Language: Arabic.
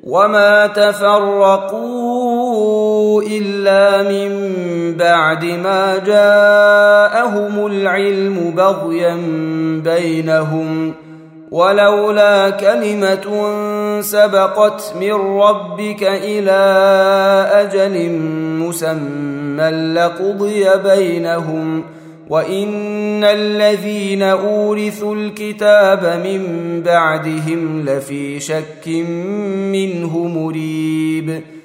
وما تفرقوا إلا من بعد ما جاءهم العلم بغيا بينهم، ولولا كلمة سبقت من ربك إلى أجل مسمى لقضي بينهم، وإن الذين أورثوا الكتاب من بعدهم لفي شك منه مريب.